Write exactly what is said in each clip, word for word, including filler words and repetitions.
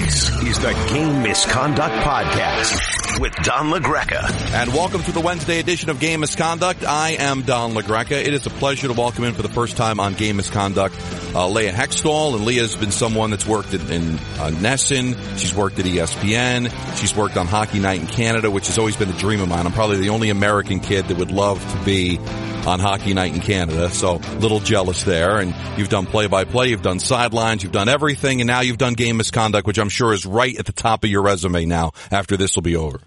This is the Game Misconduct Podcast with Don LaGreca. And welcome to the Wednesday edition of Game Misconduct. I am Don LaGreca. It is a pleasure to welcome in for the first time on Game Misconduct uh, Leah Hextall. And Leah's been someone that's worked in, in uh, Nesson. She's worked at E S P N. She's worked on Hockey Night in Canada, which has always been a dream of mine. I'm probably the only American kid that would love to be on Hockey Night in Canada, so a little jealous there. And you've done play-by-play, you've done sidelines, you've done everything, and now you've done Game Misconduct, which I'm sure is right at the top of your resume now after this will be over.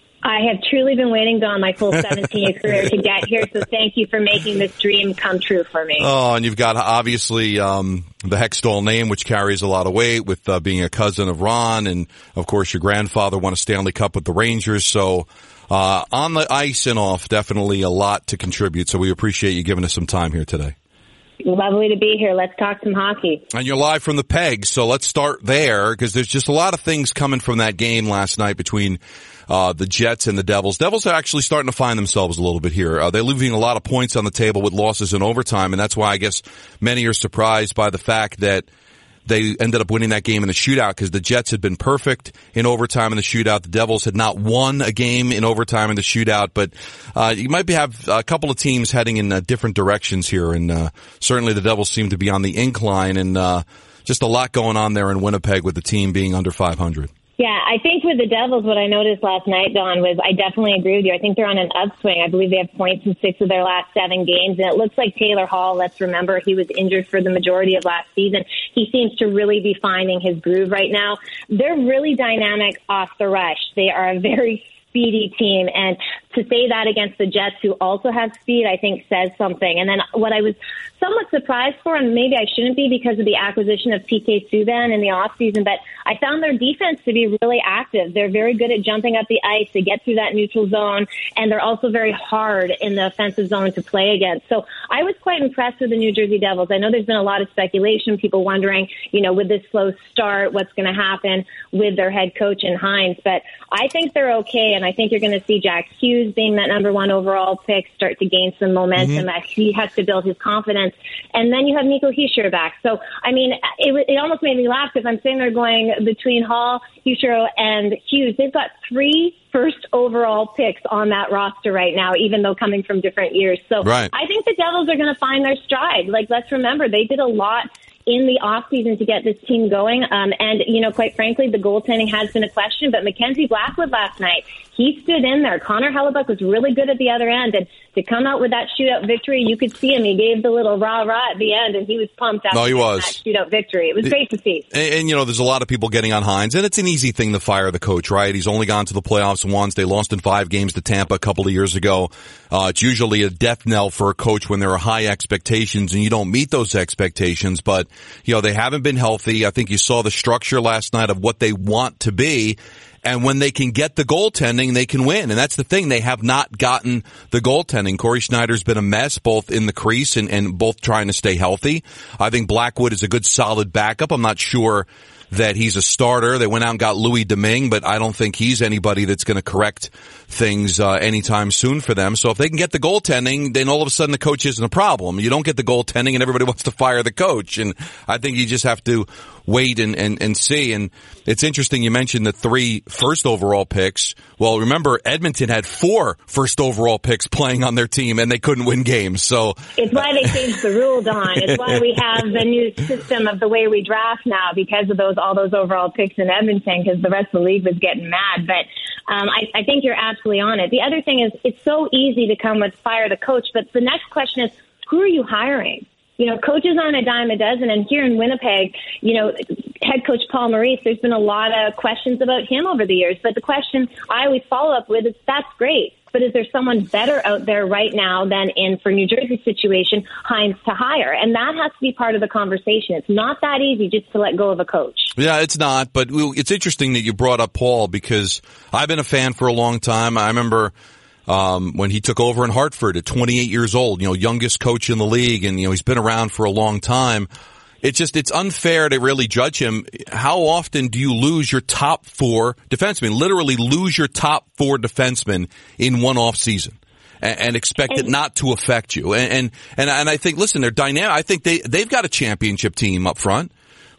I have truly been waiting, Don, my full seventeen-year career to get here, so thank you for making this dream come true for me. Oh, and you've got, obviously, um, the Hextall name, which carries a lot of weight with uh, being a cousin of Ron, and, of course, your grandfather won a Stanley Cup with the Rangers, so uh on the ice and off, definitely a lot to contribute, so we appreciate you giving us some time here today. Lovely to be here. Let's talk some hockey. And you're live from the Peg, so let's start there, because there's just a lot of things coming from that game last night between uh the Jets and the Devils. Devils are actually starting to find themselves a little bit here. Uh, they're leaving a lot of points on the table with losses in overtime, and that's why I guess many are surprised by the fact that they ended up winning that game in the shootout, because the Jets had been perfect in overtime in the shootout. The Devils had not won a game in overtime in the shootout, but uh you might be, have a couple of teams heading in uh, different directions here, and uh certainly the Devils seem to be on the incline, and uh just a lot going on there in Winnipeg with the team being under five hundred. Yeah, I think with the Devils, what I noticed last night, Don, was I definitely agree with you. I think they're on an upswing. I believe they have points in six of their last seven games, and it looks like Taylor Hall, let's remember, he was injured for the majority of last season. He seems to really be finding his groove right now. They're really dynamic off the rush. They are a very speedy team, and to say that against the Jets, who also have speed, I think says something. And then what I was somewhat surprised for, and maybe I shouldn't be because of the acquisition of P K Subban in the offseason, but I found their defense to be really active. They're very good at jumping up the ice. They get through that neutral zone, and they're also very hard in the offensive zone to play against. So I was quite impressed with the New Jersey Devils. I know there's been a lot of speculation, people wondering, you know, with this slow start, what's going to happen with their head coach in Hines, but I think they're okay, and I think you're going to see Jack Hughes being that number one overall pick start to gain some momentum. Mm-hmm. He has to build his confidence. And then you have Nico Hischier back. So, I mean, it, it almost made me laugh because I'm sitting there going between Hall, Hischier, and Hughes. They've got three first overall picks on that roster right now, even though coming from different years. So right. I think the Devils are going to find their stride. Like, let's remember, they did a lot in the offseason to get this team going. Um, and, you know, quite frankly, the goaltending has been a question. But Mackenzie Blackwood last night, he stood in there. Connor Hellebuck was really good at the other end. And to come out with that shootout victory, you could see him. He gave the little rah-rah at the end, and he was pumped after no, he was. that shootout victory. It was great to see. And, and, you know, there's a lot of people getting on Hines, and it's an easy thing to fire the coach, right? He's only gone to the playoffs once. They lost in five games to Tampa a couple of years ago. Uh, it's usually a death knell for a coach when there are high expectations, and you don't meet those expectations. But, you know, they haven't been healthy. I think you saw the structure last night of what they want to be. And when they can get the goaltending, they can win. And that's the thing. They have not gotten the goaltending. Corey Schneider's been a mess, both in the crease and, and both trying to stay healthy. I think Blackwood is a good, solid backup. I'm not sure that he's a starter. They went out and got Louis Domingue, but I don't think he's anybody that's going to correct things uh, anytime soon for them. So if they can get the goaltending, then all of a sudden the coach isn't a problem. You don't get the goaltending and everybody wants to fire the coach. And I think you just have to wait and, and, and see. And it's interesting you mentioned the three first overall picks. Well, remember, Edmonton had four first overall picks playing on their team, and they couldn't win games. So it's why they changed the rule, Don. It's why we have the new system of the way we draft now, because of those all those overall picks in Edmonton, because the rest of the league was getting mad. But um, I, I think you're absolutely on it. The other thing is, it's so easy to come with fire the coach, but the next question is, who are you hiring? You know, coaches on a dime a dozen, and here in Winnipeg, you know, head coach Paul Maurice, there's been a lot of questions about him over the years. But the question I always follow up with is, that's great, but is there someone better out there right now than in, for New Jersey's situation, Hines to hire? And that has to be part of the conversation. It's not that easy just to let go of a coach. Yeah, it's not, but it's interesting that you brought up Paul, because I've been a fan for a long time. I remember Um, when he took over in Hartford at twenty-eight years old, you know, youngest coach in the league, and, you know, he's been around for a long time. It's just, it's unfair to really judge him. How often do you lose your top four defensemen, literally lose your top four defensemen in one off season and, and expect and, it not to affect you? And, and, and, and I think, listen, they're dynamic. I think they, they've got a championship team up front.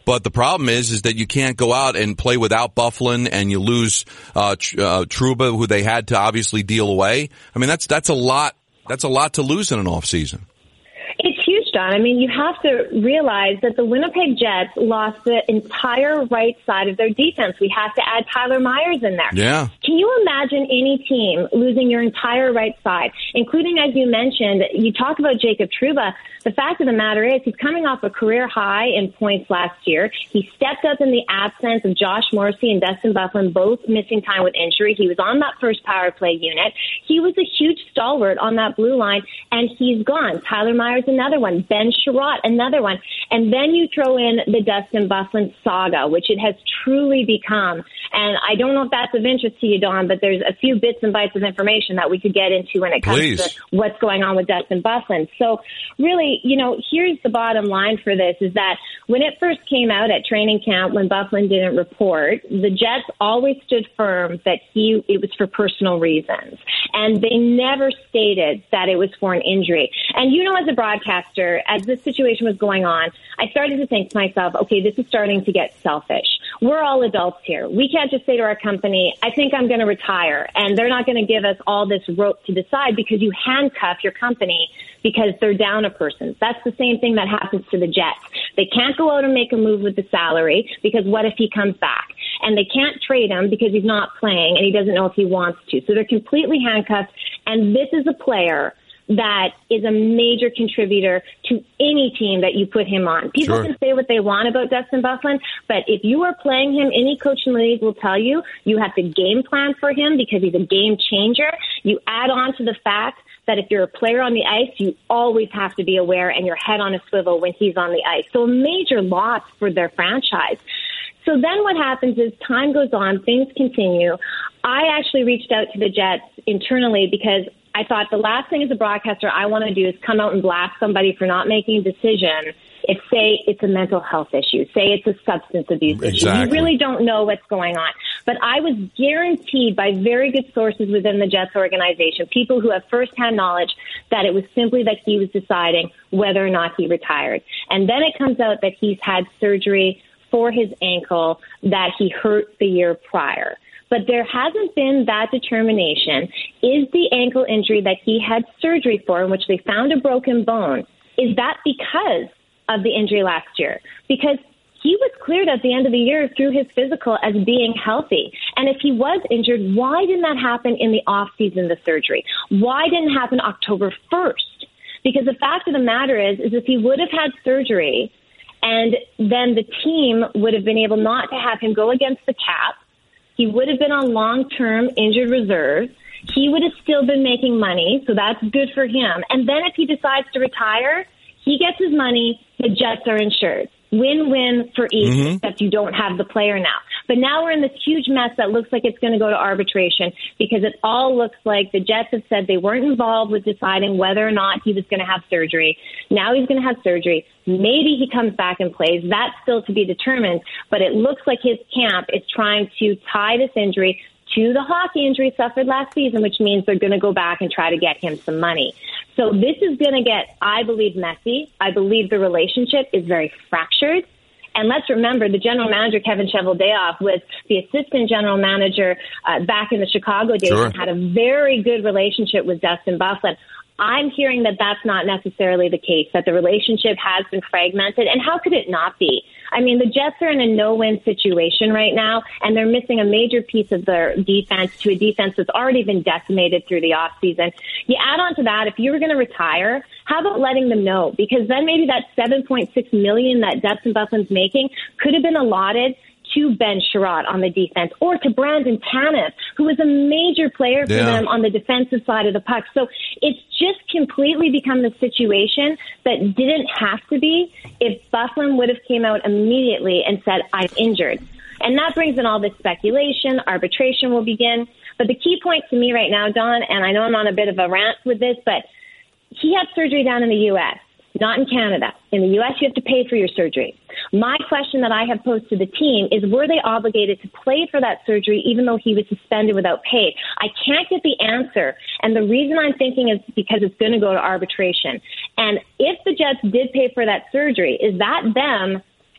But the problem is, is that you can't go out and play without Byfuglien, and you lose uh, uh, Trouba, who they had to obviously deal away. I mean, that's that's a lot. That's a lot to lose in an off season. It's huge, Don. I mean, you have to realize that the Winnipeg Jets lost the entire right side of their defense. We have to add Tyler Myers in there. Yeah. Can you imagine any team losing your entire right side, including, as you mentioned, you talk about Jacob Trouba. The fact of the matter is he's coming off a career high in points last year. He stepped up in the absence of Josh Morrissey and Dustin Byfuglien, both missing time with injury. He was on that first power play unit. He was a huge stalwart on that blue line, and he's gone. Tyler Myers, another one. Ben Sherratt, another one. And then you throw in the Dustin Byfuglien saga, which it has truly become. And I don't know if that's of interest to you, Don, but there's a few bits and bytes of information that we could get into when it comes Please. to what's going on with Dustin Byfuglien. So really, you know, here's the bottom line for this is that when it first came out at training camp, when Byfuglien didn't report, the Jets always stood firm that he it was for personal reasons. And they never stated that it was for an injury. And, you know, as a broadcaster, as this situation was going on, I started to think to myself, okay, this is starting to get selfish. We're all adults here. We can't just say to our company, I think I'm going to retire, and they're not going to give us all this rope to decide because you handcuff your company because they're down a person. That's the same thing that happens to the Jets. They can't go out and make a move with the salary because what if he comes back? And they can't trade him because he's not playing and he doesn't know if he wants to. So they're completely handcuffed, and this is a player that is a major contributor to any team that you put him on. People Sure. can say what they want about Dustin Byfuglien, but if you are playing him, any coach in the league will tell you you have to game plan for him because he's a game changer. You add on to the fact that if you're a player on the ice, you always have to be aware and your head on a swivel when he's on the ice. So a major loss for their franchise. So then what happens is time goes on, things continue. I actually reached out to the Jets internally because I thought the last thing as a broadcaster I want to do is come out and blast somebody for not making a decision if, say, it's a mental health issue, say it's a substance abuse Exactly. issue. You really don't know what's going on. But I was guaranteed by very good sources within the Jets organization, people who have firsthand knowledge, that it was simply that he was deciding whether or not he retired. And then it comes out that he's had surgery for his ankle that he hurt the year prior. But there hasn't been that determination. Is the ankle injury that he had surgery for, in which they found a broken bone, is that because of the injury last year? Because he was cleared at the end of the year through his physical as being healthy. And if he was injured, why didn't that happen in the off season, the surgery? Why didn't it happen October first? Because the fact of the matter is, is if he would have had surgery, and then the team would have been able not to have him go against the cap, he would have been on long-term injured reserve. He would have still been making money, so that's good for him. And then if he decides to retire, he gets his money, the Jets are insured. Win-win for each, mm-hmm. except you don't have the player now. But now we're in this huge mess that looks like it's going to go to arbitration because it all looks like the Jets have said they weren't involved with deciding whether or not he was going to have surgery. Now he's going to have surgery. Maybe he comes back and plays. That's still to be determined. But it looks like his camp is trying to tie this injury to the hockey injury suffered last season, which means they're going to go back and try to get him some money. So this is going to get, I believe, messy. I believe the relationship is very fractured. And let's remember, the general manager, Kevin Cheveldayoff, was the assistant general manager uh, back in the Chicago days Sure. and had a very good relationship with Dustin Byfuglien. I'm hearing that that's not necessarily the case, that the relationship has been fragmented. And how could it not be? I mean, the Jets are in a no-win situation right now, and they're missing a major piece of their defense to a defense that's already been decimated through the offseason. You add on to that, if you were going to retire, how about letting them know? Because then maybe that seven point six million dollars that Dustin Byfuglien's making could have been allotted to Ben Sherratt on the defense, or to Brandon Tanev, who is a major player for yeah. them on the defensive side of the puck. So it's just completely become the situation that didn't have to be if Byfuglien would have came out immediately and said, I'm injured. And that brings in all this speculation. Arbitration will begin. But the key point to me right now, Don, and I know I'm on a bit of a rant with this, but he had surgery down in the U S, not in Canada. In the U S, you have to pay for your surgery. My question that I have posed to the team is, were they obligated to play for that surgery even though he was suspended without pay? I can't get the answer. And the reason I'm thinking is because it's going to go to arbitration. And if the Jets did pay for that surgery, is that them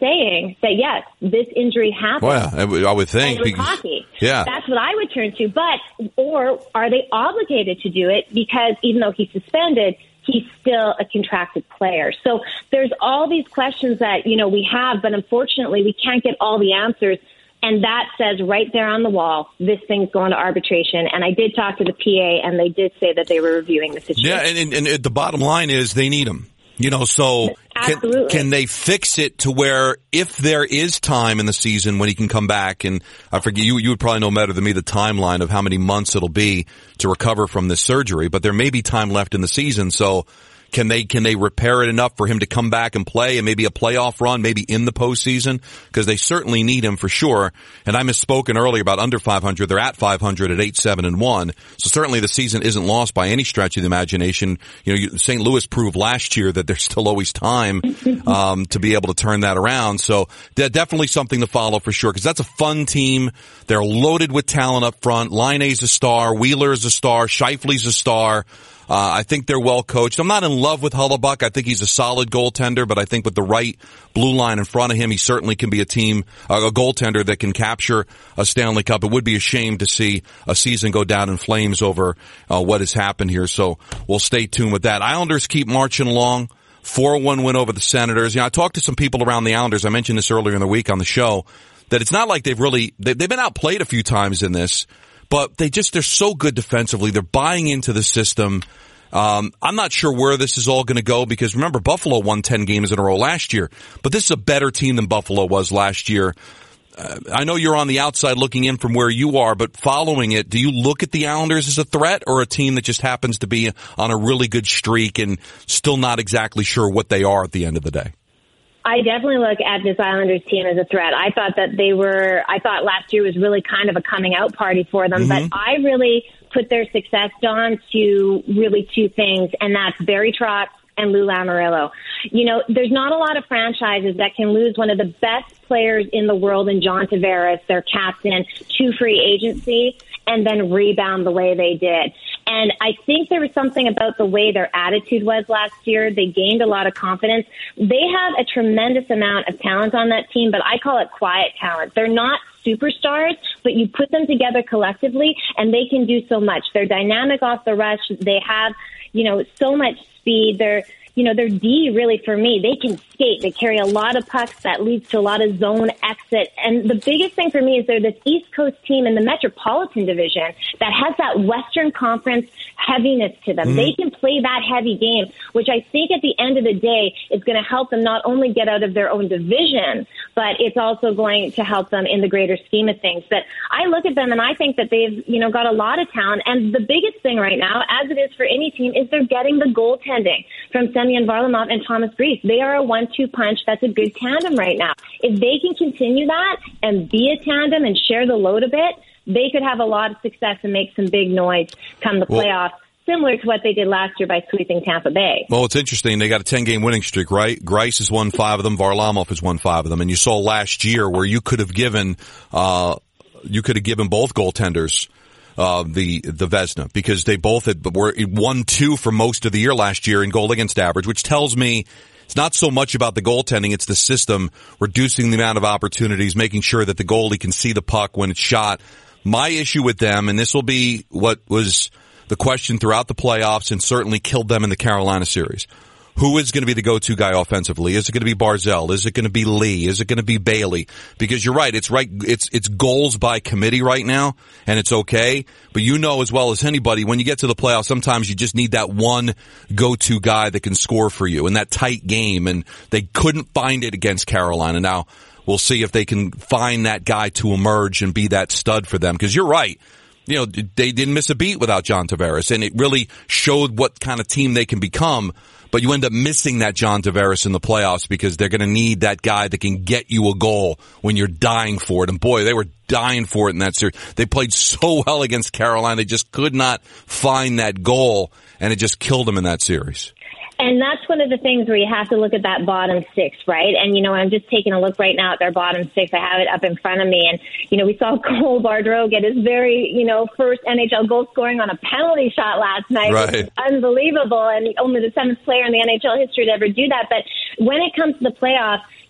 saying that, yes, this injury happened. Well, yeah, I would think. And it was because, hockey. Yeah. That's what I would turn to. But, or are they obligated to do it because even though he's suspended, he's still a contracted player? So there's all these questions that, you know, we have, but unfortunately we can't get all the answers. And that says right there on the wall, this thing's going to arbitration. And I did talk to the P A, and they did say that they were reviewing the situation. Yeah, and, and, and the bottom line is they need him. You know, so can, can they fix it to where if there is time in the season when he can come back, and I forget, you, you would probably know better than me the timeline of how many months it'll be to recover from this surgery, but there may be time left in the season, so Can they can they repair it enough for him to come back and play and maybe a playoff run, maybe in the postseason? Because they certainly need him for sure. And I misspoken earlier about under five hundred. They're at five hundred at eight seven and one. So certainly the season isn't lost by any stretch of the imagination. You know, Saint Louis proved last year that there's still always time um, to be able to turn that around. So definitely something to follow for sure, because that's a fun team. They're loaded with talent up front. Laine's a star. Wheeler's a star. Scheifele's a star. Uh, I think they're well coached. I'm not in love with Hellebuyck. I think he's a solid goaltender, but I think with the right blue line in front of him, he certainly can be a team, uh, a goaltender that can capture a Stanley Cup. It would be a shame to see a season go down in flames over uh, what has happened here. So we'll stay tuned with that. Islanders keep marching along. four one win over the Senators. You know, I talked to some people around the Islanders. I mentioned this earlier in the week on the show, that it's not like they've really, they've been outplayed a few times in this. But they just, they're so good defensively. They're buying into the system. Um, I'm not sure where this is all going to go, because remember, Buffalo won ten games in a row last year. But this is a better team than Buffalo was last year. Uh, I know you're on the outside looking in from where you are, but following it, do you look at the Islanders as a threat or a team that just happens to be on a really good streak and still not exactly sure what they are at the end of the day? I definitely look at this Islanders team as a threat. I thought that they were, I thought last year was really kind of a coming out party for them, mm-hmm. but I really put their success, Don, to really two things, and that's Barry Trotz and Lou Lamoriello. You know, there's not a lot of franchises that can lose one of the best players in the world in John Tavares, their captain, to free agency, and then rebound the way they did. And I think there was something about the way their attitude was last year. They gained a lot of confidence. They have a tremendous amount of talent on that team, but I call it quiet talent. They're not superstars, but you put them together collectively and they can do so much. They're dynamic off the rush. They have, you know, so much speed. They're, you know, they're D really for me. They can skate. They carry a lot of pucks that leads to a lot of zone exit. And the biggest thing for me is they're this East Coast team in the Metropolitan Division that has that Western Conference heaviness to them. Mm-hmm. They can play that heavy game, which I think at the end of the day is going to help them not only get out of their own division, but it's also going to help them in the greater scheme of things. But I look at them and I think that they've, you know, got a lot of talent. And the biggest thing right now, as it is for any team, is they're getting the goaltending from Semyon Varlamov and Thomas Greiss. They are a one two punch. That's a good tandem right now. If they can continue that and be a tandem and share the load a bit, they could have a lot of success and make some big noise come the well, playoffs, similar to what they did last year by sweeping Tampa Bay. Well, it's interesting. They got a ten-game winning streak, right? Greiss has won five of them. Varlamov has won five of them. And you saw last year where you could have given, uh, you could have given both goaltenders Uh, the, the Vezina, because they both had, were one two for most of the year last year in goal against average, which tells me it's not so much about the goaltending, it's the system, reducing the amount of opportunities, making sure that the goalie can see the puck when it's shot. My issue with them, and this will be what was the question throughout the playoffs and certainly killed them in the Carolina series. Who is going to be the go-to guy offensively? Is it going to be Barzal? Is it going to be Lee? Is it going to be Bailey? Because you're right, it's right, it's, it's goals by committee right now, and it's okay. But you know as well as anybody, when you get to the playoffs, sometimes you just need that one go-to guy that can score for you in that tight game, and they couldn't find it against Carolina. Now, we'll see if they can find that guy to emerge and be that stud for them, because you're right. You know, they didn't miss a beat without John Tavares, and it really showed what kind of team they can become. But you end up missing that John Tavares in the playoffs because they're going to need that guy that can get you a goal when you're dying for it. And boy, they were dying for it in that series. They played so well against Carolina. They just could not find that goal, and it just killed them in that series. And that's one of the things where you have to look at that bottom six, right? And, you know, I'm just taking a look right now at their bottom six. I have it up in front of me. And, you know, we saw Cole Bardreau get his very, you know, first N H L goal scoring on a penalty shot last night. Right. Which is unbelievable. And only the seventh player in the N H L history to ever do that. But when it comes to the playoffs,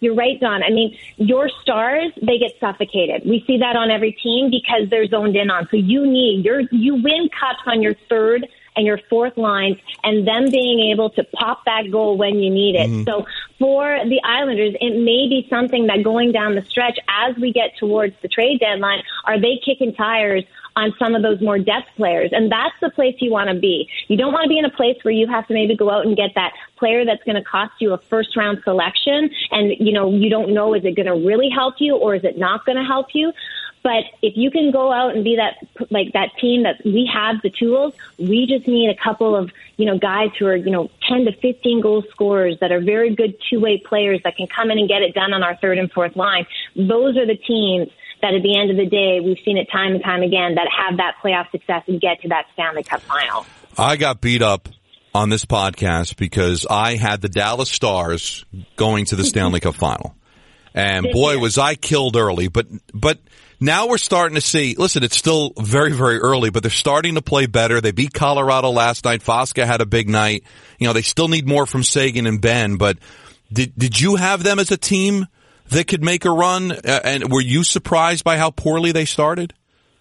you're right, Don. I mean, your stars, they get suffocated. We see that on every team because they're zoned in on. So you need, your you win cups on your third and your fourth lines, and them being able to pop that goal when you need it. Mm-hmm. So for the Islanders, it may be something that going down the stretch as we get towards the trade deadline, are they kicking tires on some of those more depth players? And that's the place you want to be. You don't want to be in a place where you have to maybe go out and get that player that's going to cost you a first round selection. And, you know, you don't know, is it going to really help you or is it not going to help you? But if you can go out and be that, like that team that we have the tools, we just need a couple of, you know, guys who are, you know, ten to fifteen goal scorers that are very good two-way players that can come in and get it done on our third and fourth line. Those are the teams that at the end of the day, we've seen it time and time again, that have that playoff success and get to that Stanley Cup final. I got beat up on this podcast because I had the Dallas Stars going to the Stanley Cup final. And boy, was I killed early. But, but now we're starting to see, listen, it's still very, very early, but they're starting to play better. They beat Colorado last night. Fosca had a big night. You know, they still need more from Sagan and Ben, but did, did you have them as a team that could make a run? Uh, and were you surprised by how poorly they started?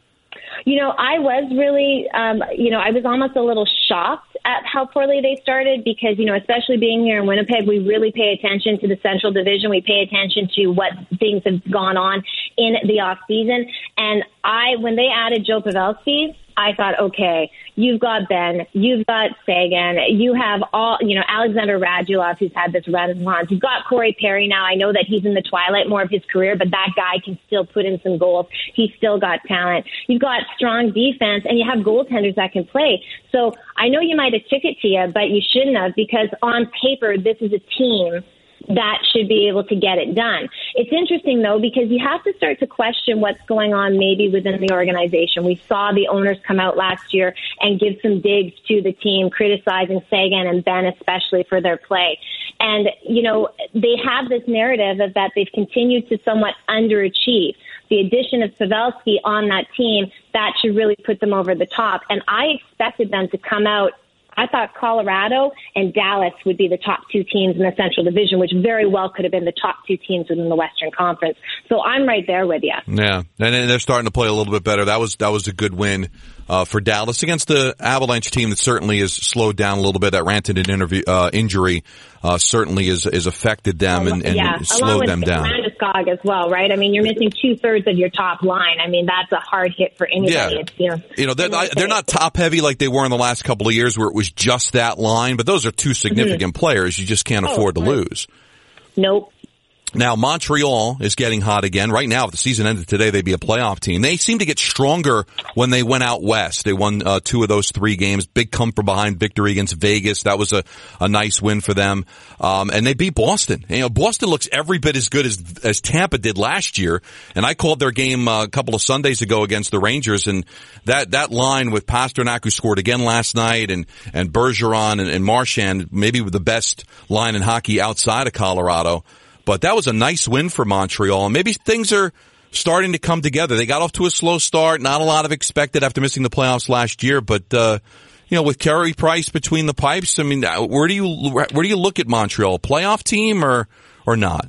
You know, I was really, um, you know, I was almost a little shocked at how poorly they started because, you know, especially being here in Winnipeg, we really pay attention to the Central Division. We pay attention to what things have gone on in the off season. And I, when they added Joe Pavelski, I thought, okay, you've got Ben, you've got Sagan, you have all, you know, Alexander Radulov, who's had this renaissance. You've got Corey Perry now. I know that he's in the twilight more of his career, but that guy can still put in some goals. He's still got talent. You've got strong defense, and you have goaltenders that can play. So I know you might have took it to you, but you shouldn't have, because on paper, this is a team that should be able to get it done. It's interesting, though, because you have to start to question what's going on maybe within the organization. We saw the owners come out last year and give some digs to the team, criticizing Sagan and Ben especially for their play. And, you know, they have this narrative of that they've continued to somewhat underachieve. The addition of Pavelski on that team, that should really put them over the top. And I expected them to come out. I thought Colorado and Dallas would be the top two teams in the Central Division, which very well could have been the top two teams within the Western Conference. So I'm right there with you. Yeah, and they're starting to play a little bit better. That was that was a good win uh, for Dallas against the Avalanche team that certainly has slowed down a little bit. That Rantanen interview, uh, injury uh, certainly has, has affected them and, and yeah. slowed them down. Landeskog as well, right? I mean, you're missing two thirds of your top line. I mean, that's a hard hit for anybody. Yeah. It's, you know, you know, they're not, they're not top heavy like they were in the last couple of years where it was just that line, but those are two significant mm-hmm. players. You just can't oh, afford to right. lose. Nope. Now, Montreal is getting hot again. Right now, if the season ended today, they'd be a playoff team. They seem to get stronger when they went out west. They won uh, two of those three games. Big come from behind victory against Vegas. That was a, a nice win for them. Um, and they beat Boston. And, you know, Boston looks every bit as good as, as Tampa did last year. And I called their game uh, a couple of Sundays ago against the Rangers. And that, that line with Pasternak, who scored again last night, and, and Bergeron and, and Marchand, maybe the best line in hockey outside of Colorado. But that was a nice win for Montreal. And maybe things are starting to come together. They got off to a slow start. Not a lot of expected after missing the playoffs last year. But, uh, you know, with Carey Price between the pipes, I mean, where do you, where do you look at Montreal? Playoff team or, or not?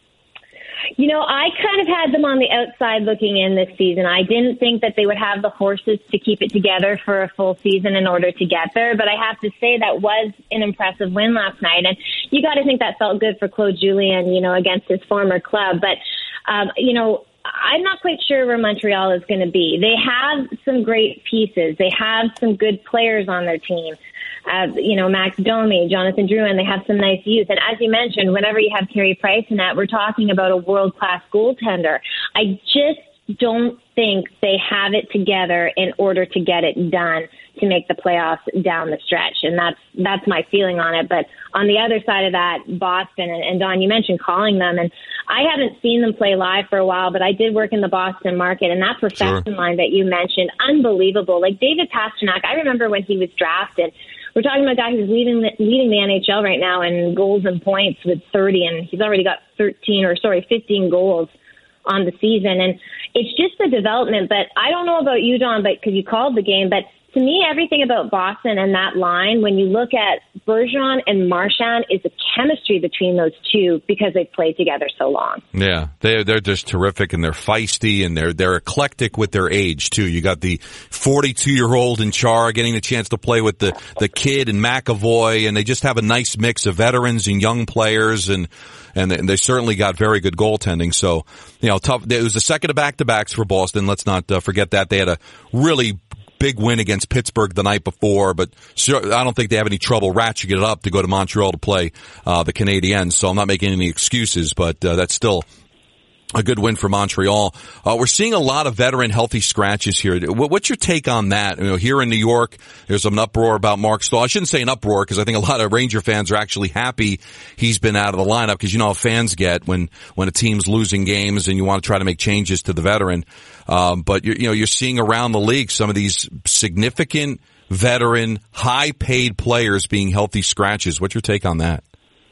You know, I kind of had them on the outside looking in this season. I didn't think that they would have the horses to keep it together for a full season in order to get there. But I have to say that was an impressive win last night. And you got to think that felt good for Claude Julien, you know, against his former club. But, um, you know, I'm not quite sure where Montreal is going to be. They have some great pieces. They have some good players on their team. Uh, you know, Max Domi, Jonathan Drouin, they have some nice youth. And as you mentioned, whenever you have Carey Price in that, we're talking about a world-class goaltender. I just don't think they have it together in order to get it done to make the playoffs down the stretch. And that's that's my feeling on it. But on the other side of that, Boston, and, and Don, you mentioned calling them. And I haven't seen them play live for a while, but I did work in the Boston market. And that perfection sure. line that you mentioned, unbelievable. Like David Pasternak, I remember when he was drafted, we're talking about a guy who's leading the, leading the N H L right now in goals and points with thirty, and he's already got thirteen or sorry, fifteen goals on the season. And it's just the development. But I don't know about you, Don, but because you called the game, but to me, everything about Boston and that line, when you look at Bergeron and Marchand is the chemistry between those two because they've played together so long. Yeah, they're, they're just terrific, and they're feisty, and they're they're eclectic with their age, too. You got the forty-two-year-old in Chara getting the chance to play with the, the kid and McAvoy, and they just have a nice mix of veterans and young players, and and they, and they certainly got very good goaltending. So, you know, tough. It was the second of back-to-backs for Boston. Let's not uh, forget that. They had a really big win against Pittsburgh the night before, but I don't think they have any trouble ratcheting it up to go to Montreal to play uh, the Canadiens. So I'm not making any excuses, but uh, that's still a good win for Montreal. Uh, we're seeing a lot of veteran healthy scratches here. What's your take on that? You know, here in New York, there's an uproar about Mark Stahl. I shouldn't say an uproar because I think a lot of Ranger fans are actually happy he's been out of the lineup, because you know how fans get when, when a team's losing games and you want to try to make changes to the veteran. Um, but you're, you know, you're seeing around the league some of these significant veteran, high paid players being healthy scratches. What's your take on that?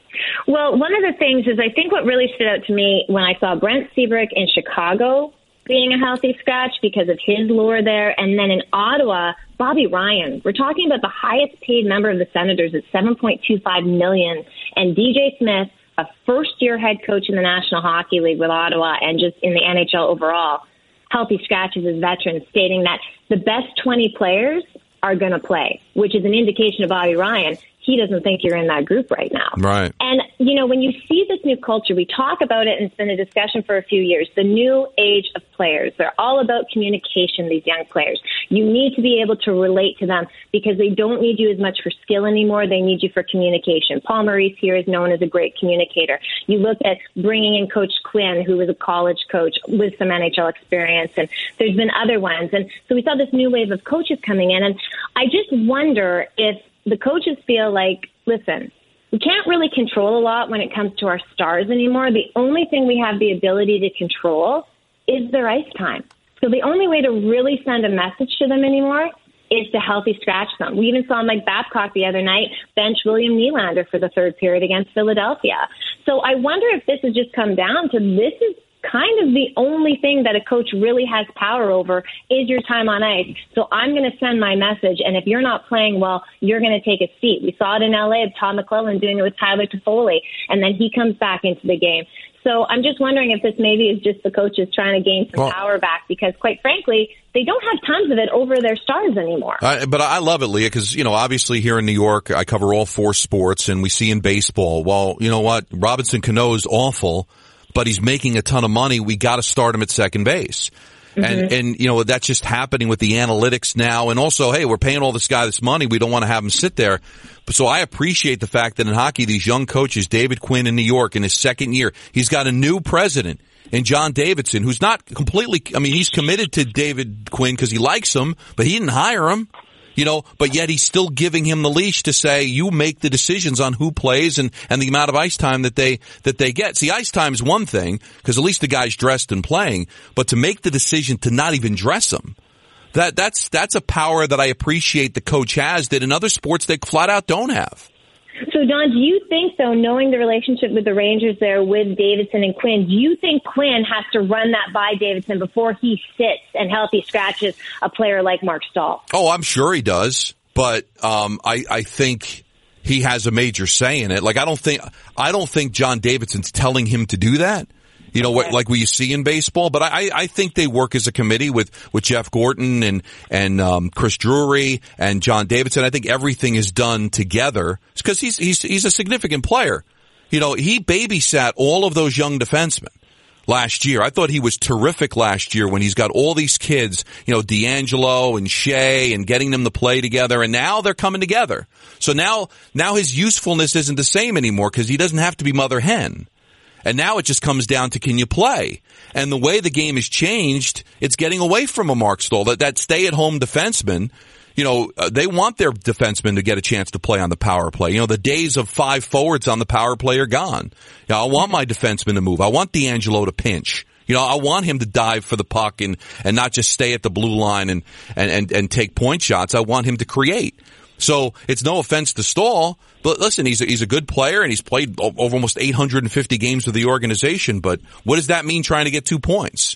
Well, one of the things is I think what really stood out to me when I saw Brent Seabrook in Chicago being a healthy scratch because of his lure there, and then in Ottawa, Bobby Ryan. We're talking about the highest paid member of the Senators at seven point two five million dollars, and D J Smith, a first-year head coach in the National Hockey League with Ottawa and just in the N H L overall, healthy scratches as veterans, stating that the best twenty players are going to play, which is an indication of Bobby Ryan. He doesn't think you're in that group right now. Right. And, you know, when you see this new culture, we talk about it, and it's been a discussion for a few years, the new age of players. They're all about communication, these young players. You need to be able to relate to them because they don't need you as much for skill anymore. They need you for communication. Paul Maurice here is known as a great communicator. You look at bringing in Coach Quinn, who was a college coach with some N H L experience, and there's been other ones. And so we saw this new wave of coaches coming in, and I just wonder if the coaches feel like, listen, we can't really control a lot when it comes to our stars anymore. The only thing we have the ability to control is their ice time. So the only way to really send a message to them anymore is to healthy scratch them. We even saw Mike Babcock the other night bench William Nylander for the third period against Philadelphia. So I wonder if this has just come down to this is kind of the only thing that a coach really has power over is your time on ice. So I'm going to send my message, and if you're not playing well, you're going to take a seat. We saw it in L A with Todd McClellan doing it with Tyler Toffoli, and then he comes back into the game. So I'm just wondering if this maybe is just the coaches trying to gain some well, power back because, quite frankly, they don't have tons of it over their stars anymore. I, but I love it, Leah, because, you know, obviously here in New York, I cover all four sports, and we see in baseball, well, you know what, Robinson Cano is awful, but he's making a ton of money. We got to start him at second base. Mm-hmm. And, and, you know, that's just happening with the analytics now. And also, hey, we're paying all this guy this money. We don't want to have him sit there. So I appreciate the fact that in hockey, these young coaches, David Quinn in New York in his second year, he's got a new president in John Davidson, who's not completely, I mean, he's committed to David Quinn because he likes him, but he didn't hire him. You know, but yet he's still giving him the leash to say, you make the decisions on who plays and, and the amount of ice time that they, that they get. See, ice time is one thing, because at least the guy's dressed and playing, but to make the decision to not even dress him, that, that's, that's a power that I appreciate the coach has that in other sports they flat out don't have. So, Don, do you think, though, knowing the relationship with the Rangers there with Davidson and Quinn, do you think Quinn has to run that by Davidson before he sits and healthy scratches a player like Mark Stahl? Oh, I'm sure he does, but um, I, I think he has a major say in it. Like, I don't think I don't think John Davidson's telling him to do that. You know, what, like what you see in baseball, but I, I think they work as a committee with, with Jeff Gorton and, and, um, Chris Drury and John Davidson. I think everything is done together because he's, he's, he's a significant player. You know, he babysat all of those young defensemen last year. I thought he was terrific last year when he's got all these kids, you know, D'Angelo and Shea and getting them to play together, and now they're coming together. So now, now his usefulness isn't the same anymore because he doesn't have to be mother hen. And now it just comes down to, can you play? And the way the game has changed, it's getting away from a Mark Stahl. That, that stay-at-home defenseman, you know, uh, they want their defensemen to get a chance to play on the power play. You know, the days of five forwards on the power play are gone. You know, I want my defenseman to move. I want D'Angelo to pinch. You know, I want him to dive for the puck and, and not just stay at the blue line and, and, and, and take point shots. I want him to create. So it's no offense to Stahl, but listen, he's a, he's a good player and he's played over almost eight hundred fifty games with the organization. But what does that mean trying to get two points?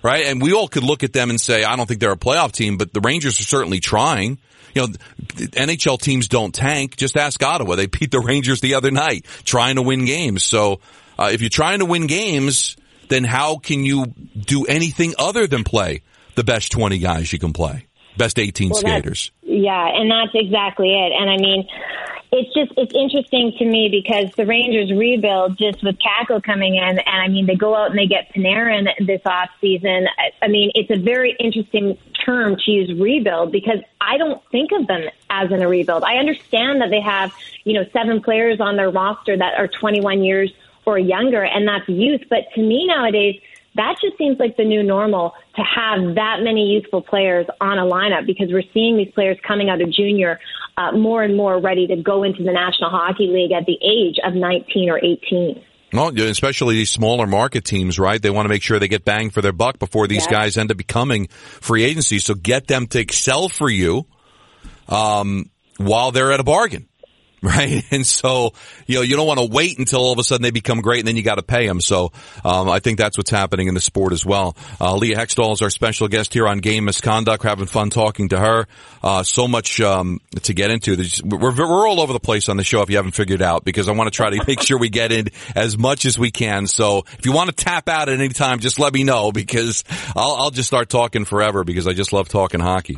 right? And we all could look at them and say, I don't think they're a playoff team, but the Rangers are certainly trying. You know, N H L teams don't tank. Just ask Ottawa. They beat the Rangers the other night trying to win games. So uh, if you're trying to win games, then how can you do anything other than play the best twenty guys you can play? Best eighteen well, skaters. Yeah, and that's exactly it. And I mean, it's just, it's interesting to me because the Rangers rebuild just with Kakko coming in. And I mean, they go out and they get Panarin this off season. I mean, it's a very interesting term to use, rebuild, because I don't think of them as in a rebuild. I understand that they have, you know, seven players on their roster that are twenty-one years or younger, and that's youth. But to me nowadays, that just seems like the new normal, to have that many youthful players on a lineup, because we're seeing these players coming out of junior uh, more and more ready to go into the National Hockey League at the age of nineteen or eighteen. Well, especially these smaller market teams, right? They want to make sure they get bang for their buck before these yes. guys end up becoming free agency. So get them to excel for you um, while they're at a bargain. Right. And so, you know, you don't want to wait until all of a sudden they become great and then you got to pay them. So, um, I think that's what's happening in the sport as well. Uh, Leah Hextall is our special guest here on Game Misconduct. We're having fun talking to her. Uh, so much, um, to get into. There's, we're, we're all over the place on the show if you haven't figured it out, because I want to try to make sure we get in as much as we can. So if you want to tap out at any time, just let me know, because I'll, I'll just start talking forever, because I just love talking hockey.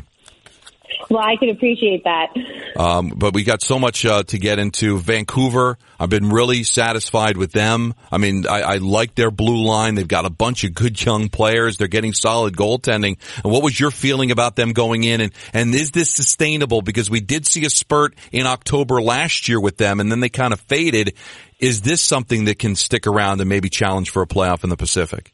Well, I can appreciate that. Um, but we got so much uh, to get into. Vancouver, I've been really satisfied with them. I mean, I, I like their blue line. They've got a bunch of good young players. They're getting solid goaltending. And what was your feeling about them going in? And, and is this sustainable? Because we did see a spurt in October last year with them, and then they kind of faded. Is this something that can stick around and maybe challenge for a playoff in the Pacific?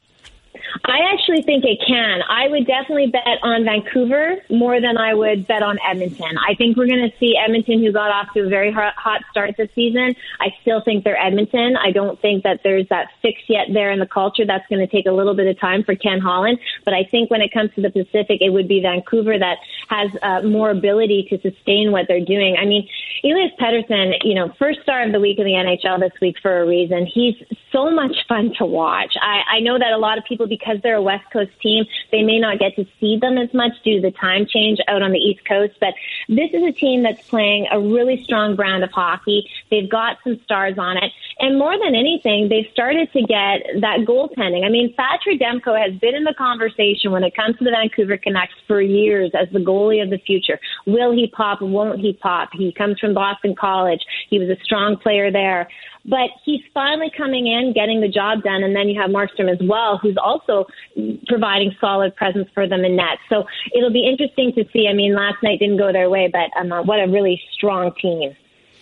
I actually think it can. I would definitely bet on Vancouver more than I would bet on Edmonton. I think we're going to see Edmonton, who got off to a very hot, hot start this season. I still think they're Edmonton. I don't think that there's that fix yet there in the culture. That's going to take a little bit of time for Ken Holland. But I think when it comes to the Pacific, it would be Vancouver that has uh, more ability to sustain what they're doing. I mean, Elias Pettersson, you know, first star of the week in the N H L this week for a reason. He's so much fun to watch. I, I know that a lot of people, because they're a West Coast team, they may not get to see them as much due to the time change out on the East Coast. But this is a team that's playing a really strong brand of hockey. They've got some stars on it. And more than anything, they've started to get that goaltending. I mean, Thatcher Demko has been in the conversation when it comes to the Vancouver Canucks for years as the goalie of the future. Will he pop? Won't he pop? He comes from Boston College. He was a strong player there. But he's finally coming in, getting the job done. And then you have Markstrom as well, who's also providing solid presence for them in net. So it'll be interesting to see. I mean, last night didn't go their way, but um, what a really strong team.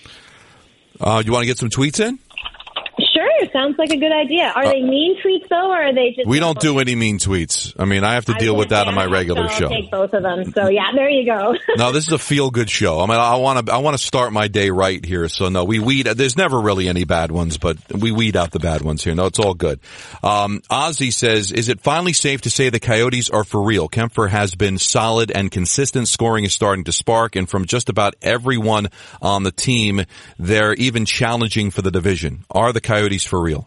Uh, you want to get some tweets in? Sure, sounds like a good idea. Are uh, they mean tweets, though, or are they just... We don't do any mean tweets. I mean, I have to deal with that on my regular show. I'll take both of them. So, yeah, there you go. No, this is a feel-good show. I mean, I want to I want to start my day right here. So, no, we weed... There's never really any bad ones, but we weed out the bad ones here. No, it's all good. Um, Ozzy says, is it finally safe to say the Coyotes are for real? Kempfer has been solid and consistent. Scoring is starting to spark, and from just about everyone on the team, they're even challenging for the division. Are the Coyotes for real?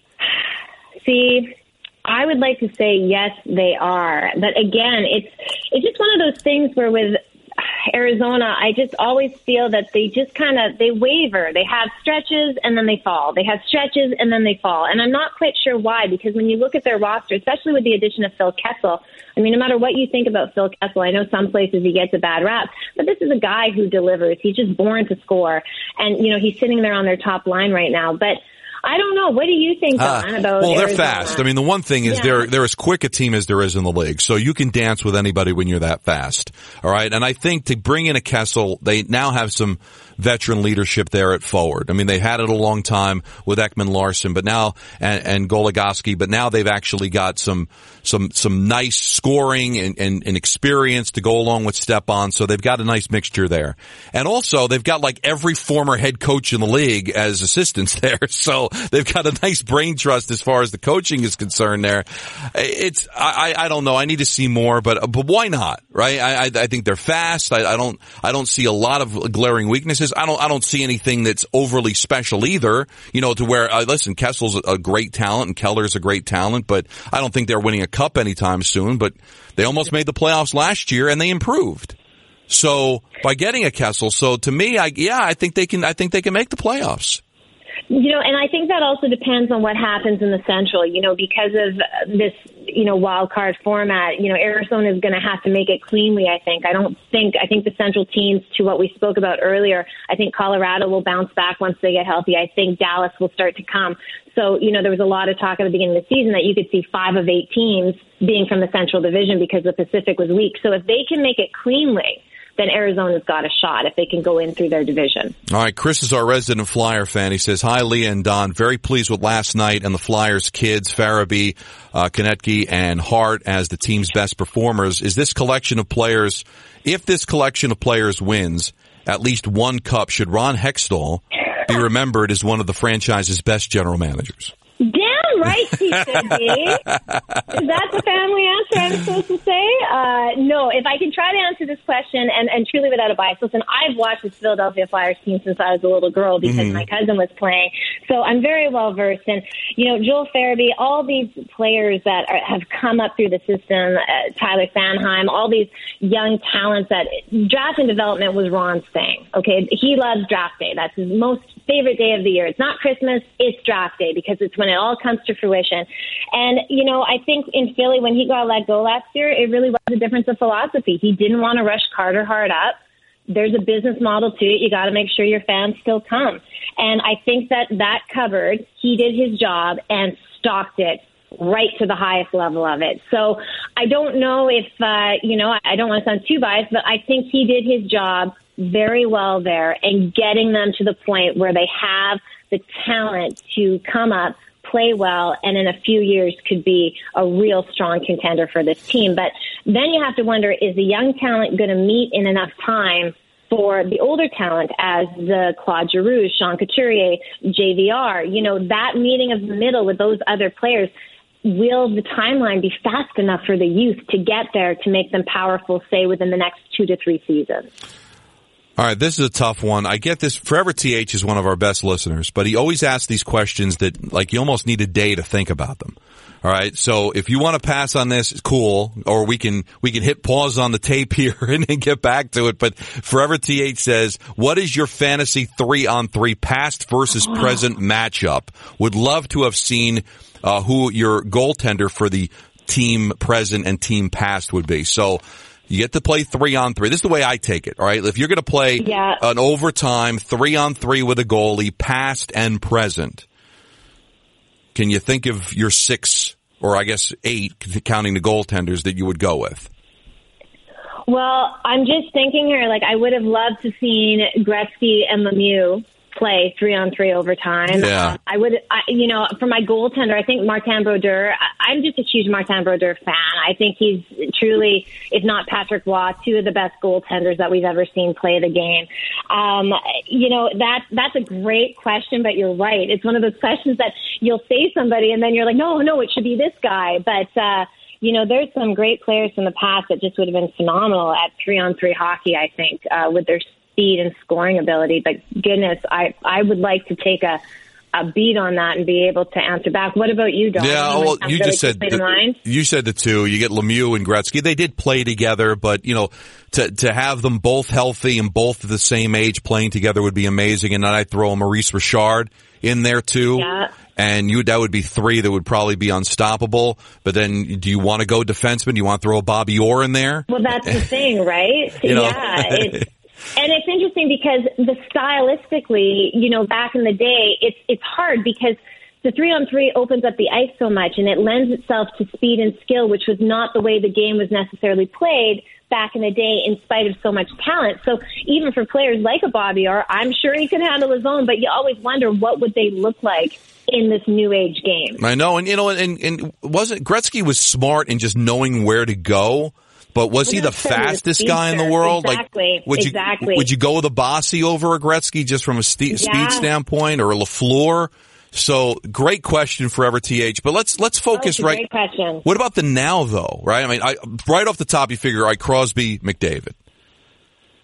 See, I would like to say yes, they are. But again, it's it's just one of those things where with Arizona, I just always feel that they just kind of, they waver. They have stretches and then they fall. They have stretches and then they fall. And I'm not quite sure why, because when you look at their roster, especially with the addition of Phil Kessel, I mean, no matter what you think about Phil Kessel, I know some places he gets a bad rap, but this is a guy who delivers. He's just born to score. And, you know, he's sitting there on their top line right now. But I don't know. What do you think, Don, uh, about Well, they're Arizona? fast. I mean, the one thing is yeah. they're they're as quick a team as there is in the league. So you can dance with anybody when you're that fast. All right. And I think to bring in a Kessel, they now have some veteran leadership there at forward. I mean, they had it a long time with Ekman Larson, but now, and, and Goligoski, but now they've actually got some, some, some nice scoring and, and, and experience to go along with Stepan. So they've got a nice mixture there. And also they've got like every former head coach in the league as assistants there. So they've got a nice brain trust as far as the coaching is concerned there. It's, I, I don't know. I need to see more, but, but why not? Right? I, I, I think they're fast. I, I don't, I don't see a lot of glaring weaknesses. because I don't I don't see anything that's overly special either. You know, to where uh, listen, Kessel's a great talent and Keller's a great talent, but I don't think they're winning a cup anytime soon. But they almost made the playoffs last year and they improved. So by getting a Kessel, so to me, I yeah, I think they can. I think they can make the playoffs. You know, and I think that also depends on what happens in the Central, you know, because of this, you know, wild card format. You know, Arizona is going to have to make it cleanly, I think. I don't think, I think the Central teams, to what we spoke about earlier, I think Colorado will bounce back once they get healthy. I think Dallas will start to come. So, you know, there was a lot of talk at the beginning of the season that you could see five of eight teams being from the Central Division because the Pacific was weak. So if they can make it cleanly, then Arizona's got a shot if they can go in through their division. All right, Chris is our resident Flyer fan. He says, hi, Leah and Don. Very pleased with last night and the Flyers kids, Farabee, uh, Konecny, and Hart as the team's best performers. Is this collection of players, if this collection of players wins at least one cup, should Ron Hextall be remembered as one of the franchise's best general managers? Damn right he should be. Is that the family answer I'm supposed to say? Uh, no, if I can try to answer this question and, and truly without a bias. Listen, I've watched this Philadelphia Flyers team since I was a little girl because mm-hmm. my cousin was playing. So I'm very well versed. And, you know, Joel Farabee, all these players that are, have come up through the system, uh, Tyler Sanheim, all these young talents that draft and development was Ron's thing. Okay, he loves draft day. That's his most favorite day of the year. It's not Christmas, it's draft day because it's when it all comes to fruition. And, you know, I think in Philly, when he got let go last year, it really was a difference of philosophy. He didn't want to rush Carter Hart up. There's a business model to it. You got to make sure your fans still come. And I think that that covered, he did his job and stocked it right to the highest level of it. So I don't know if, uh, you know, I don't want to sound too biased, but I think he did his job very well there and getting them to the point where they have the talent to come up, play well, and in a few years could be a real strong contender for this team. But then you have to wonder, is the young talent going to meet in enough time for the older talent as the Claude Giroux, Sean Couturier, J V R? You know, that meeting of the middle with those other players, will the timeline be fast enough for the youth to get there to make them powerful, say, within the next two to three seasons? All right, this is a tough one. I get this. Forever T H is one of our best listeners, but he always asks these questions that, like, you almost need a day to think about them. All right, so if you want to pass on this, it's cool, or we can we can hit pause on the tape here and then get back to it. But Forever T H says, what is your fantasy three-on-three past versus present matchup? Would love to have seen uh, who your goaltender for the team present and team past would be. So you get to play three on three. This is the way I take it, all right? If you're going to play yeah. an overtime three on three with a goalie, past and present, can you think of your six, or I guess eight, counting the goaltenders, that you would go with? Well, I'm just thinking here, like, I would have loved to seen Gretzky and Lemieux play three on three overtime. Yeah. Um, I would, I, you know, for my goaltender, I think Martin Brodeur, I, I'm just a huge Martin Brodeur fan. I think he's truly, if not Patrick Waugh, two of the best goaltenders that we've ever seen play the game. Um, you know, that, that's a great question, but you're right. It's one of those questions that you'll say somebody and then you're like, no, no, it should be this guy. But, uh, you know, there's some great players in the past that just would have been phenomenal at three on three hockey, I think, uh, with their speed and scoring ability. But goodness, I, I would like to take a, a beat on that and be able to answer back. What about you, Don? Yeah, well, you just said the, you said the two. You get Lemieux and Gretzky. They did play together, but you know, to to have them both healthy and both at the same age playing together would be amazing. And then I'd throw Maurice Richard in there too. Yeah. And you that would be three that would probably be unstoppable. But then, do you want to go defenseman? Do you want to throw a Bobby Orr in there? Well, that's the thing, right? you know? Yeah. It's, and it's interesting because the stylistically, you know, back in the day, it's it's hard because the three on three opens up the ice so much and it lends itself to speed and skill, which was not the way the game was necessarily played back in the day in spite of so much talent. So even for players like a Bobby Orr, I'm sure he can handle his own, but you always wonder what would they look like in this new age game. I know. And, you know, and, and wasn't Gretzky was smart in just knowing where to go. But was well, he the fastest guy in the world? Exactly. Like, would exactly. you would you go with a Bossy over a Gretzky just from a st- speed yeah. standpoint, or a Lafleur? So, great question, Forever T H. But let's let's focus oh, right. Great question. What about the now, though? Right? I mean, I, right off the top, you figure, all right, Crosby, McDavid.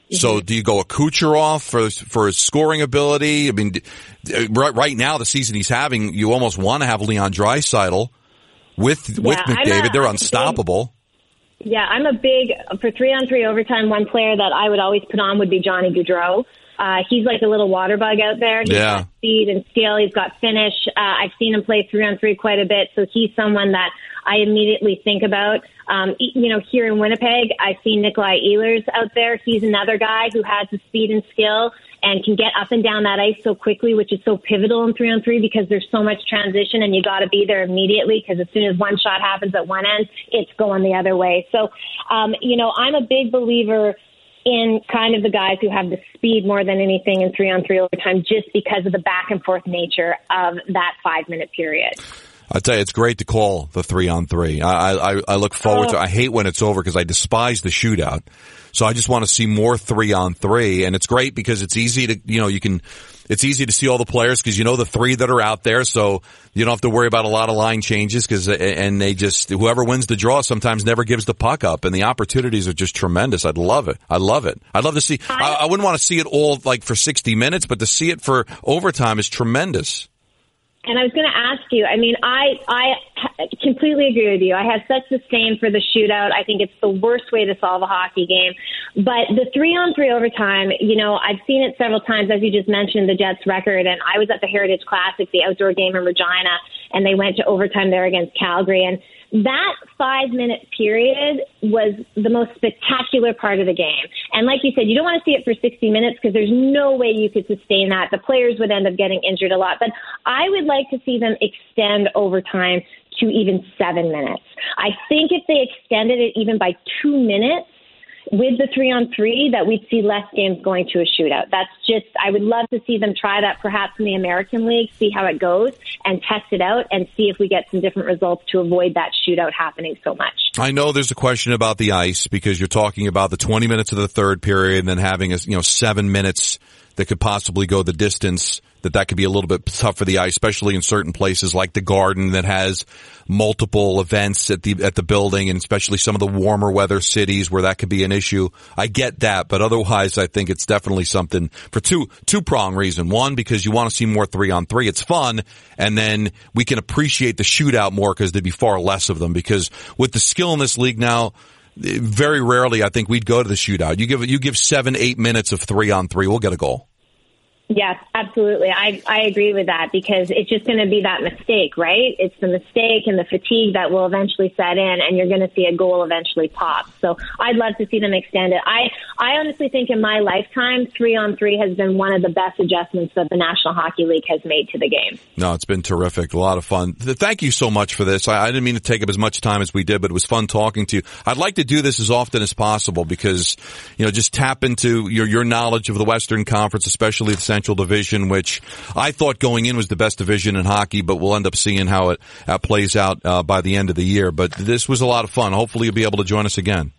So do you go a Kucherov for for his scoring ability? I mean, right, right now, the season he's having, you almost want to have Leon Draisaitl with, yeah, with McDavid. A, They're unstoppable. Big, yeah, I'm a big, for three-on-three overtime, one player that I would always put on would be Johnny Gaudreau. Uh, he's like a little water bug out there. He's yeah. got speed and skill. He's got finish. Uh, I've seen him play three-on-three quite a bit, so he's someone that I immediately think about. Um, you know, here in Winnipeg, I've seen Nikolai Ehlers out there. He's another guy who has the speed and skill and can get up and down that ice so quickly, which is so pivotal in three-on-three because there's so much transition and you got to be there immediately because as soon as one shot happens at one end, it's going the other way. So, um, you know, I'm a big believer in kind of the guys who have the speed more than anything in three-on-three overtime just because of the back-and-forth nature of that five-minute period. I tell you, it's great to call the three on three. I, I, I look forward oh. to, I hate when it's over because I despise the shootout. So I just want to see more three on three. And it's great because it's easy to, you know, you can, it's easy to see all the players because you know the three that are out there. So you don't have to worry about a lot of line changes because, and they just, whoever wins the draw sometimes never gives the puck up and the opportunities are just tremendous. I'd love it. I love it. I'd love to see, I, I wouldn't want to see it all like for sixty minutes, but to see it for overtime is tremendous. And I was going to ask you, I mean, I I completely agree with you. I have such disdain for the shootout. I think it's the worst way to solve a hockey game. But the three-on-three overtime, you know, I've seen it several times, as you just mentioned, the Jets record. And I was at the Heritage Classic, the outdoor game in Regina, and they went to overtime there against Calgary. And that five-minute period was the most spectacular part of the game. And like you said, you don't want to see it for sixty minutes because there's no way you could sustain that. The players would end up getting injured a lot. But I would like to see them extend overtime to even seven minutes. I think if they extended it even by two minutes, with the three-on-three, that we'd see less games going to a shootout. That's just, I would love to see them try that perhaps in the American League, see how it goes, and test it out and see if we get some different results to avoid that shootout happening so much. I know there's a question about the ice because you're talking about the twenty minutes of the third period and then having a, you know, seven minutes that could possibly go the distance, that that could be a little bit tough for the ice, especially in certain places like the Garden that has multiple events at the at the building, and especially some of the warmer weather cities where that could be an issue. I get that, but otherwise I think it's definitely something for two two prong reason. One, because you want to see more three on three. It's fun, and then we can appreciate the shootout more because there'd be far less of them. Because with the skill in this league now, very rarely I think we'd go to the shootout. You give you give seven, eight minutes of three on three, we'll get a goal. Yes, absolutely. I, I agree with that because it's just going to be that mistake, right? It's the mistake and the fatigue that will eventually set in, and you're going to see a goal eventually pop. So I'd love to see them extend it. I, I honestly think in my lifetime, three-on-three has been one of the best adjustments that the National Hockey League has made to the game. No, it's been terrific. A lot of fun. Thank you so much for this. I, I didn't mean to take up as much time as we did, but it was fun talking to you. I'd like to do this as often as possible because, you know, just tap into your, your knowledge of the Western Conference, especially the Central Division, which I thought going in was the best division in hockey, but we'll end up seeing how it uh, plays out uh, by the end of the year. But this was a lot of fun. Hopefully you'll be able to join us again.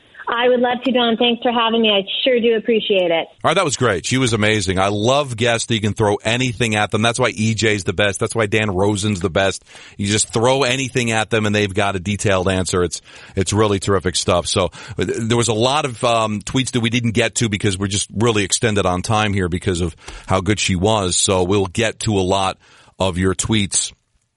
I would love to, Don. Thanks for having me. I sure do appreciate it. All right, that was great. She was amazing. I love guests that you can throw anything at them. That's why E J's the best. That's why Dan Rosen's the best. You just throw anything at them and they've got a detailed answer. It's it's really terrific stuff. So there was a lot of um tweets that we didn't get to because we're just really extended on time here because of how good she was. So we'll get to a lot of your tweets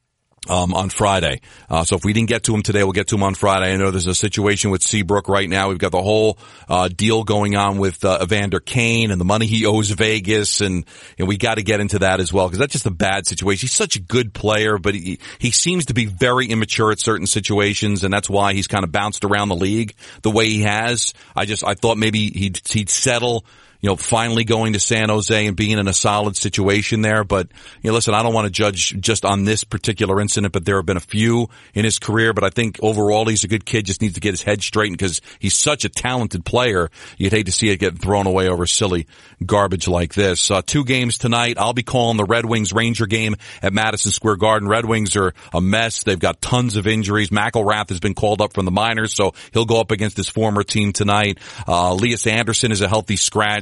Um, on Friday. Uh, so if we didn't get to him today, we'll get to him on Friday. I know there's a situation with Seabrook right now. We've got the whole, uh, deal going on with, uh, Evander Kane and the money he owes Vegas. And, and we got to get into that as well because that's just a bad situation. He's such a good player, but he, he seems to be very immature at certain situations. And that's why he's kind of bounced around the league the way he has. I just, I thought maybe he'd, he'd settle, you know, finally going to San Jose and being in a solid situation there. But, you know, listen, I don't want to judge just on this particular incident, but there have been a few in his career. But I think overall he's a good kid, just needs to get his head straightened because he's such a talented player. You'd hate to see it get thrown away over silly garbage like this. Uh, two games tonight. I'll be calling the Red Wings Ranger game at Madison Square Garden. Red Wings are a mess. They've got tons of injuries. McElrath has been called up from the minors, so he'll go up against his former team tonight. Uh, Elias Anderson is a healthy scratch.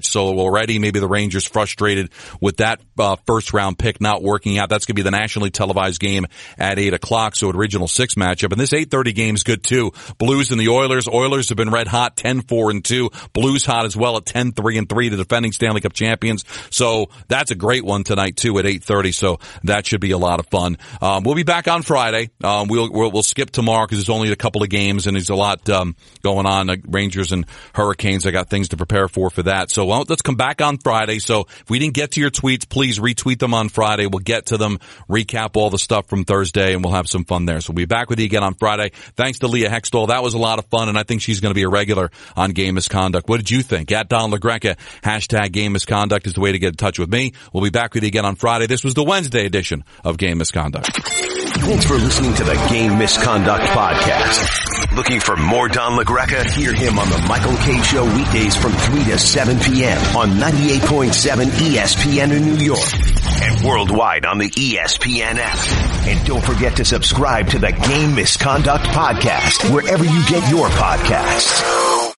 So already maybe the Rangers frustrated with that uh, first round pick not working out. That's going to be the nationally televised game at eight o'clock. So original six matchup. And this eight thirty game is good too. Blues and the Oilers. Oilers have been red hot, ten four and two. Blues hot as well at ten three and three, the defending Stanley Cup champions. So that's a great one tonight too at eight thirty. So that should be a lot of fun. Um, we'll be back on Friday. Um, we'll, we'll, we'll skip tomorrow because there's only a couple of games and there's a lot, um, going on. Uh, Rangers and Hurricanes. I got things to prepare for for that. So well, let's come back on Friday. So if we didn't get to your tweets, please retweet them on Friday. We'll get to them, recap all the stuff from Thursday, and we'll have some fun there. So we'll be back with you again on Friday. Thanks to Leah Hextall. That was a lot of fun, and I think she's going to be a regular on Game Misconduct. What did you think? At Don LaGreca, hashtag Game Misconduct is the way to get in touch with me. We'll be back with you again on Friday. This was the Wednesday edition of Game Misconduct. Thanks for listening to the Game Misconduct Podcast. Looking for more Don LaGreca? Hear him on the Michael Kay Show weekdays from three to seven p.m. on ninety-eight point seven E S P N in New York and worldwide on the E S P N app. And don't forget to subscribe to the Game Misconduct Podcast wherever you get your podcasts.